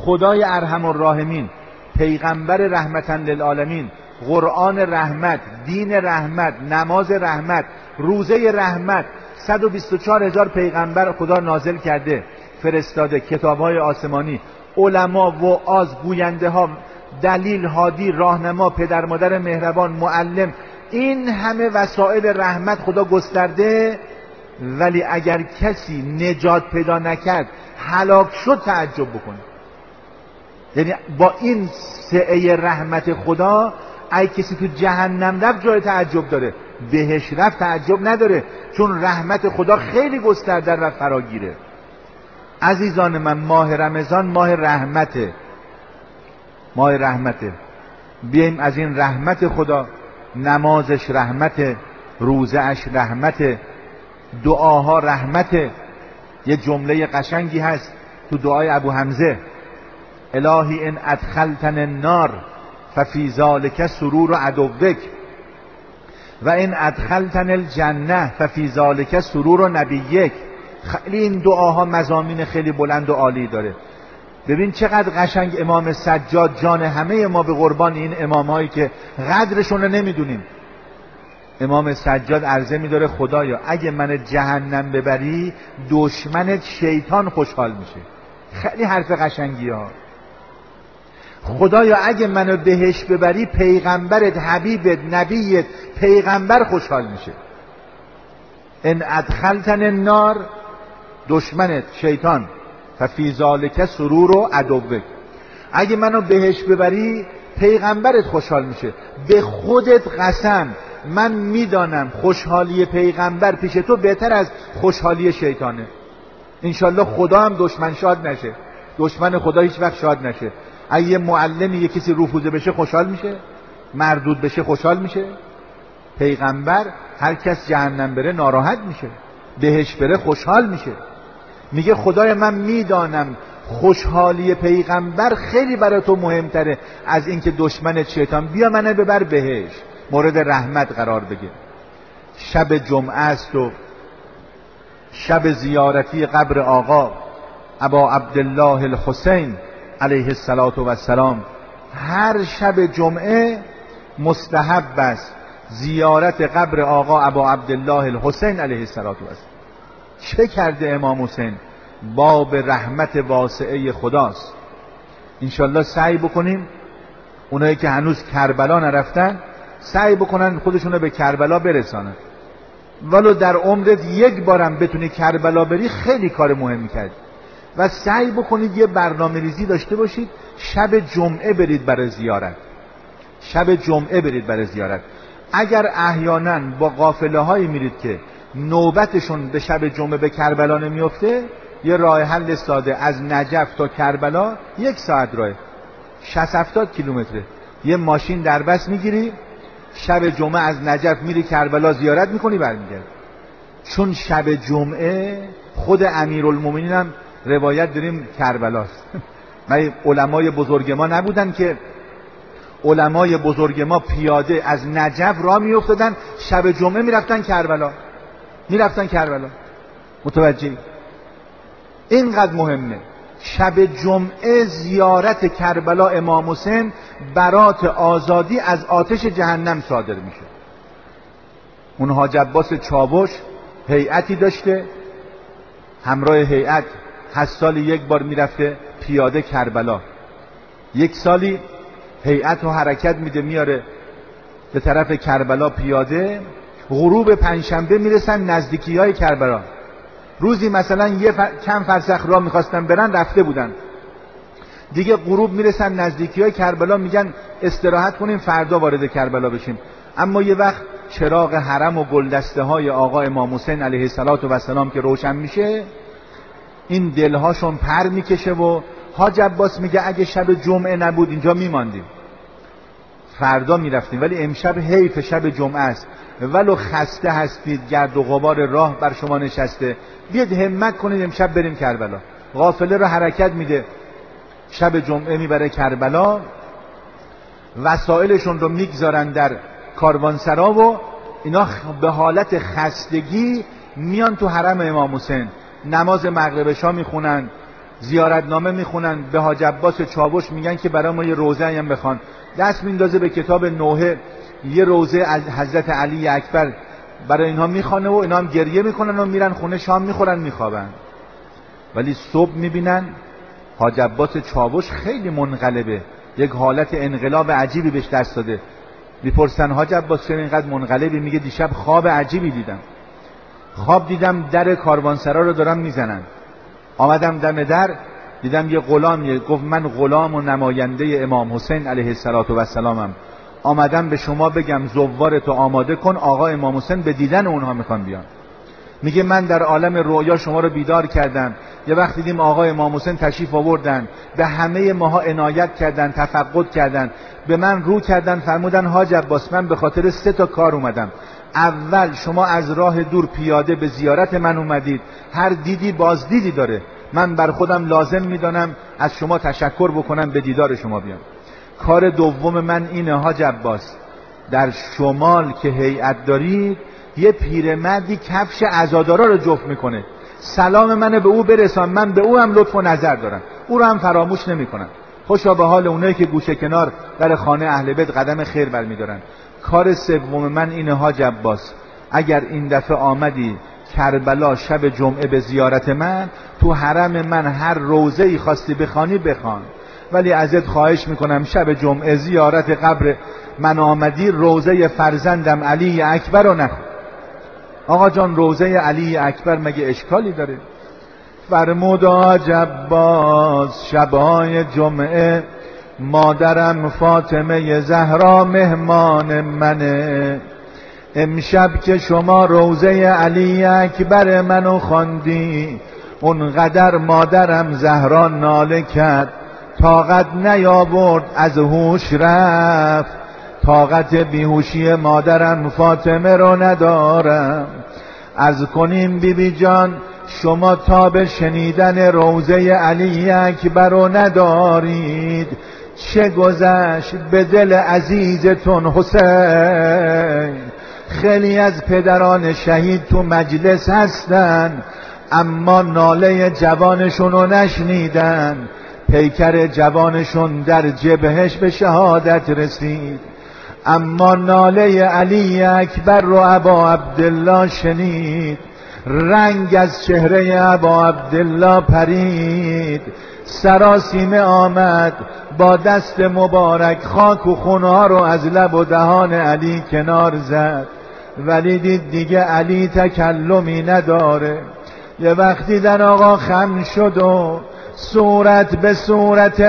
خدای ارحم الراحمین، پیغمبر رحمتا للعالمین، قرآن رحمت، دین رحمت، نماز رحمت، روزه رحمت، 124,000 پیغمبر خدا نازل کرده، فرستاده، کتاب‌های آسمانی، علما، وعاظ، گوینده ها، دلیل، هادی، راهنما، پدر مادر مهربان، معلم، این همه وسایل رحمت خدا گسترده. ولی اگر کسی نجات پیدا نکرد، هلاک شد، تعجب بکنه. یعنی با این سعه رحمت خدا، اگه کسی تو جهنم رفت جای تعجب داره، بهش رفت تعجب نداره، چون رحمت خدا خیلی گسترده و فراگیره. عزیزان من، ماه رمضان ماه رحمته، ماه رحمته. بیایم از این رحمت خدا، نمازش رحمته، روزهش رحمته، دعاها رحمته. یه جمله قشنگی هست تو دعای ابو حمزه: الهی ان ادخلتن النار ففی ذلک سرور عدوک و ان ادخلتن الجنه ففی ذلک سرور نبیک. خیلی این دعاها مضامین خیلی بلند و عالی داره. ببین چقدر قشنگ امام سجاد، جان همه ما به قربان این امامهایی که قدرشون رو نمیدونیم. امام سجاد عرضه می‌داره خدایا اگه من جهنم ببری، دشمنت شیطان خوشحال میشه. خیلی حرف قشنگی ها. خدایا اگه منو بهش ببری، پیغمبرت، حبیبت، نبیت، پیغمبر خوشحال میشه. ان ادخلتن النار، دشمنت شیطان، ففی ذلک سرور و عدوک. اگه منو بهش ببری، پیغمبرت خوشحال میشه. به خودت قسم، من میدانم خوشحالی پیغمبر پیش تو بهتر از خوشحالی شیطانه. انشالله خدا هم دشمن شاد نشه، دشمن خدا هیچ وقت شاد نشه. اگه یه معلمی یه کسی رفوزه بشه خوشحال میشه، مردود بشه خوشحال میشه. پیغمبر هر کس جهنم بره ناراحت میشه، بهش بره خوشحال میشه. میگه خدای من میدانم خوشحالی پیغمبر خیلی برای تو مهمتره از اینکه دشمنت شیطان، بیا منو ببر بهش، مورد رحمت قرار بگیر. شب جمعه است و شب زیارتی قبر آقا ابا عبدالله الحسین علیه السلام. هر شب جمعه مستحب است زیارت قبر آقا ابا عبدالله الحسین علیه السلام. چه کرده امام حسین؟ باب رحمت واسعه خداست. انشالله سعی بکنیم اونایی که هنوز کربلا نرفتن سعی بکنن خودشونو به کربلا برسانن. ولو در عمرت یک بارم بتونی کربلا بری، خیلی کار مهمی کردی. و سعی بکنید یه برنامه ریزی داشته باشید، شب جمعه برید برای زیارت. شب جمعه برید برای زیارت. اگر احیانا با قافله هایی میرید که نوبتشون به شب جمعه به کربلا نمیفته، یه راه حل ساده، از نجف تا کربلا 1 ساعت راه، 60-70 کیلومتره. یه ماشین در بس میگیری، شب جمعه از نجف میری کربلا زیارت میکنی، برمیگردی. چون شب جمعه خود امیرالمومنین هم روایت داریم کربلاست. من علمای بزرگ ما نبودن که علمای بزرگ ما پیاده از نجف راه میافتادن، شب جمعه میرفتن کربلا. متوجهی؟ اینقدر مهمه. شب جمعه زیارت کربلا امام حسین برات آزادی از آتش جهنم صادر میشه. اون حاج عباس چاوش هیئتی داشته، همراه هیئت 8 سال 1 بار میرفته پیاده کربلا. 1 سالی هیئت رو حرکت میده میاره به طرف کربلا پیاده. غروب پنجشنبه میرسن نزدیکی های کربلا. روزی مثلا چند فرسخ راه میخواستن برن، رفته بودن دیگه. غروب میرسن نزدیکی های کربلا، میگن استراحت کنیم فردا وارد کربلا بشیم. اما یه وقت چراغ حرم و گلدسته های آقا امام حسین علیه السلام که روشن میشه، این دلهاشون پر میکشه و حاج عباس میگه اگه شب جمعه نبود اینجا میماندیم، فردا میرفتیم. ولی امشب حیف شب جمعه است، ولو خسته هستید، گرد و غبار راه بر شما نشسته، بیاد همت کنید امشب بریم کربلا. قافله رو حرکت میده، شب جمعه میبره کربلا. وسایلشون رو میگذارن در کاروانسرا و اینا به حالت خستگی میان تو حرم امام حسین، نماز مغرب شام میخونن، زیارتنامه میخونن به حاج عباس چاوش، میگن که برای ما یه روزه هم بخوان. دست میندازه به کتاب نوحه، یه روزه از حضرت علی اکبر برای اینها میخوانه و اینا هم گریه میکنن و میرن خونه شام میخورن میخوابن. ولی صبح میبینن حاج عباس چاوش خیلی منقلبه، یک حالت انقلاب عجیبی بهش دست داده. میپرسن حاج عباس چرا اینقدر منقلبی؟ میگه دیشب خواب عجیبی دیدم. خواب دیدم در کاروانسرا رو دارن میزنن. آمدم دم در، دیدم یه غلامی گفت من غلام و نماینده امام حسین علیه السلامم، آمدم به شما بگم زوارتو آماده کن، آقا امام حسین به دیدن اونها میخوان بیان. میگه من در عالم رؤیا شما رو بیدار کردم، یه وقت دیدیم آقا امام حسین تشریف آوردن، به همه ماها عنایت کردن، تفقد کردن، به من رو کردن، فرمودن حاج عباس من به خاطر 3 تا کار اومدم. اول شما از راه دور پیاده به زیارت من اومدید، هر دیدی بازدیدی داره، من بر خودم لازم میدانم از شما تشکر بکنم، به دیدار شما بیام. کار دوم من اینه حاج عباس، در شمال که هیئت دارید یه پیرمردی کفش عزادارا رو جفت میکنه، سلام منو به او برسان، من به او هم لطف و نظر دارم، او رو هم فراموش نمیکنم. خوشا به حال اونایی که گوشه کنار در خانه اهل بیت قدم خیر برمیدارن. کار سوم من اینه حاج عباس، اگر این دفعه آمدی کربلا شب جمعه به زیارت من، تو حرم من هر روزه‌ای خواستی بخوانی بخوان، ولی ازت خواهش میکنم شب جمعه زیارت قبر من آمدی روزه فرزندم علی اکبر رو نخون. آقا جان روزه علی اکبر مگه اشکالی داره؟ فرمود حاج عباس شبای جمعه مادرم فاطمه زهرا مهمان منه، امشب که شما روزه علی اکبر منو خواندی، اونقدر مادرم زهرا ناله کرد، طاقت نیاورد از هوش رفت، طاقت بیهوشی مادرم فاطمه رو ندارم. از کنیم بیبی جان شما تاب شنیدن روزه علی اکبر رو ندارید، چه گذشت به دل عزیزتون حسین؟ خیلی از پدران شهید تو مجلس هستن اما ناله جوانشون رو نشنیدن، پیکر جوانشون در جبهش به شهادت رسید، اما ناله علی اکبر رو ابا عبدالله شنید، رنگ از چهره ابا عبدالله پرید، سراسیمه آمد با دست مبارک خاک و خونها رو از لب و دهان علی کنار زد، ولی دید دیگه علی تکلمی نداره. یه وقتی در آقا خم شد و صورت به صورت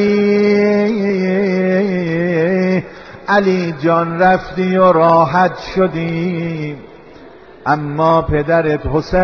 علی جان رفتی و راحت شدی، اما پدرت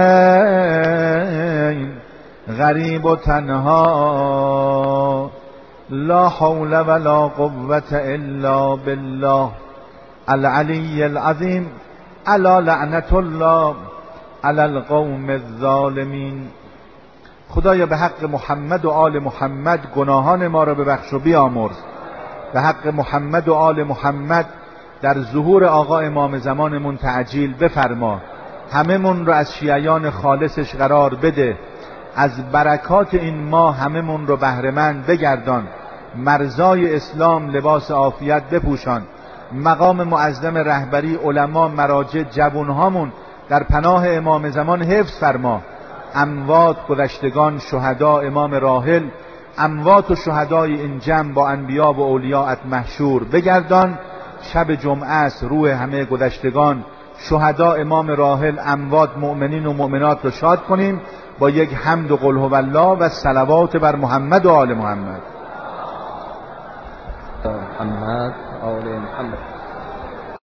حسین غریب و تنها، لا حول ولا قوة الا بالله العلی العظیم، الا لعنت الله علی القوم الظالمین. خدایا به حق محمد و آل محمد گناهان ما را ببخش و بیامرز، به حق محمد و آل محمد در ظهور آقا امام زمانمون تعجیل بفرما، همه من رو از شیعیان خالصش قرار بده، از برکات این ماه همه من رو بهره‌مند بگردان، مرزای اسلام لباس عافیت بپوشان، مقام معظم رهبری علما مراجع جوانهامون در پناه امام زمان حفظ فرما، اموات گذشتگان شهدا امام راحل، اموات و شهدای این جمع با انبیا و اولیاءت محشور بگردان. شب جمعه است، روح همه گذشتگان شهدا امام راحل، اموات مؤمنین و مؤمنات رو شاد کنیم با یک حمد و قل هو الله و صلوات بر محمد و آل محمد. محمد آل محمد.